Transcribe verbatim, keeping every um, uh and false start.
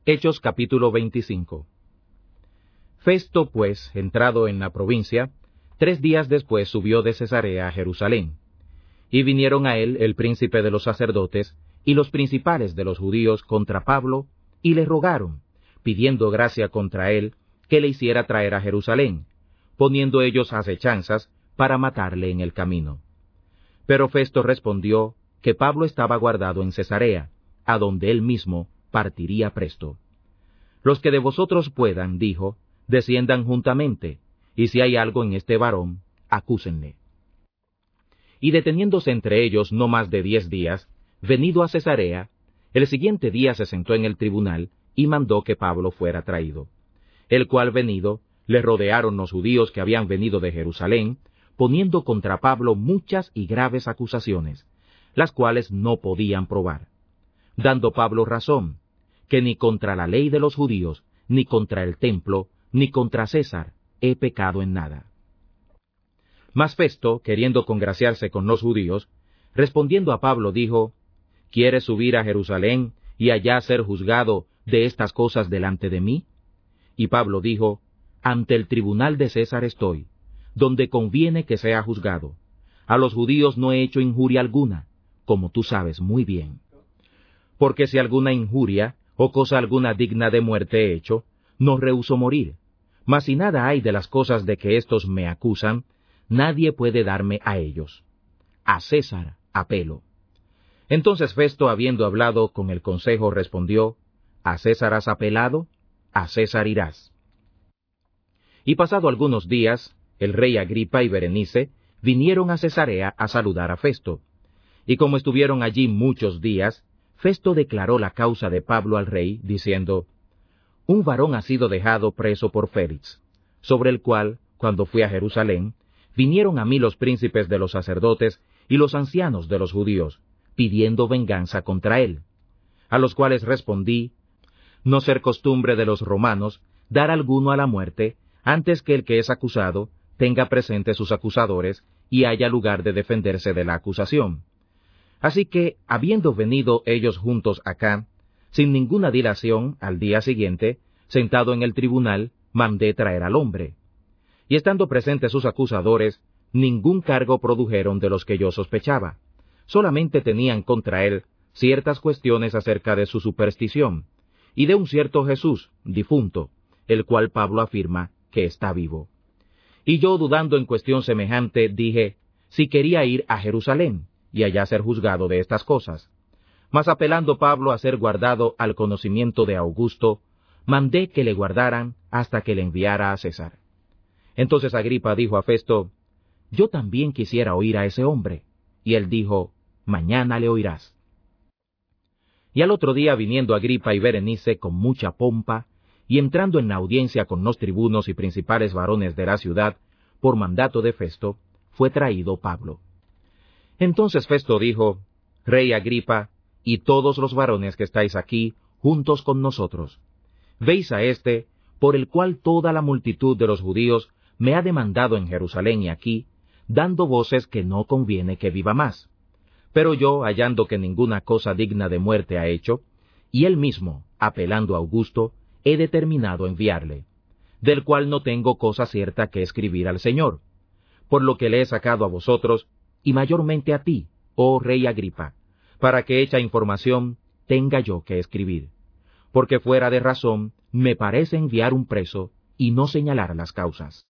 Hechos capítulo veinticinco. Festo, pues, entrado en la provincia, tres días después subió de Cesarea a Jerusalén. Y vinieron a él el príncipe de los sacerdotes y los principales de los judíos contra Pablo, y le rogaron, pidiendo gracia contra él, que le hiciera traer a Jerusalén, poniendo ellos acechanzas para matarle en el camino. Pero Festo respondió que Pablo estaba guardado en Cesarea, a donde él mismo partiría presto. Los que de vosotros puedan, dijo, desciendan juntamente, y si hay algo en este varón, acúsenle. Y deteniéndose entre ellos no más de diez días, venido a Cesarea, el siguiente día se sentó en el tribunal y mandó que Pablo fuera traído. El cual venido, le rodearon los judíos que habían venido de Jerusalén, poniendo contra Pablo muchas y graves acusaciones, las cuales no podían probar. Dando Pablo razón, que ni contra la ley de los judíos, ni contra el templo, ni contra César, he pecado en nada. Mas Festo, queriendo congraciarse con los judíos, respondiendo a Pablo, dijo, ¿quieres subir a Jerusalén y allá ser juzgado de estas cosas delante de mí? Y Pablo dijo, ante el tribunal de César estoy, donde conviene que sea juzgado. A los judíos no he hecho injuria alguna, como tú sabes muy bien. Porque si alguna injuria o cosa alguna digna de muerte he hecho, no rehúso morir. Mas si nada hay de las cosas de que éstos me acusan, nadie puede darme a ellos. A César apelo. Entonces Festo, habiendo hablado con el consejo, respondió, ¿a César has apelado? A César irás. Y pasado algunos días, el rey Agripa y Berenice vinieron a Cesarea a saludar a Festo. Y como estuvieron allí muchos días, Festo declaró la causa de Pablo al rey, diciendo, un varón ha sido dejado preso por Félix, sobre el cual, cuando fui a Jerusalén, vinieron a mí los príncipes de los sacerdotes y los ancianos de los judíos, pidiendo venganza contra él. A los cuales respondí, no ser costumbre de los romanos dar alguno a la muerte, antes que el que es acusado tenga presentes sus acusadores y haya lugar de defenderse de la acusación. Así que, habiendo venido ellos juntos acá, sin ninguna dilación, al día siguiente, sentado en el tribunal, mandé traer al hombre. Y estando presentes sus acusadores, ningún cargo produjeron de los que yo sospechaba. Solamente tenían contra él ciertas cuestiones acerca de su superstición, y de un cierto Jesús, difunto, el cual Pablo afirma que está vivo. Y yo, dudando en cuestión semejante, dije, si quería ir a Jerusalén, y allá ser juzgado de estas cosas. Mas apelando Pablo a ser guardado al conocimiento de Augusto, mandé que le guardaran hasta que le enviara a César. Entonces Agripa dijo a Festo, yo también quisiera oír a ese hombre. Y él dijo, mañana le oirás. Y al otro día, viniendo Agripa y Berenice con mucha pompa, y entrando en la audiencia con los tribunos y principales varones de la ciudad, por mandato de Festo, fue traído Pablo. Entonces Festo dijo, Rey Agripa, y todos los varones que estáis aquí, juntos con nosotros, veis a éste, por el cual toda la multitud de los judíos me ha demandado en Jerusalén y aquí, dando voces que no conviene que viva más. Pero yo, hallando que ninguna cosa digna de muerte ha hecho, y él mismo, apelando a Augusto, he determinado enviarle, del cual no tengo cosa cierta que escribir al Señor, por lo que le he sacado a vosotros, y mayormente a ti, oh Rey Agripa, para que hecha información tenga yo que escribir. Porque fuera de razón me parece enviar un preso y no señalar las causas.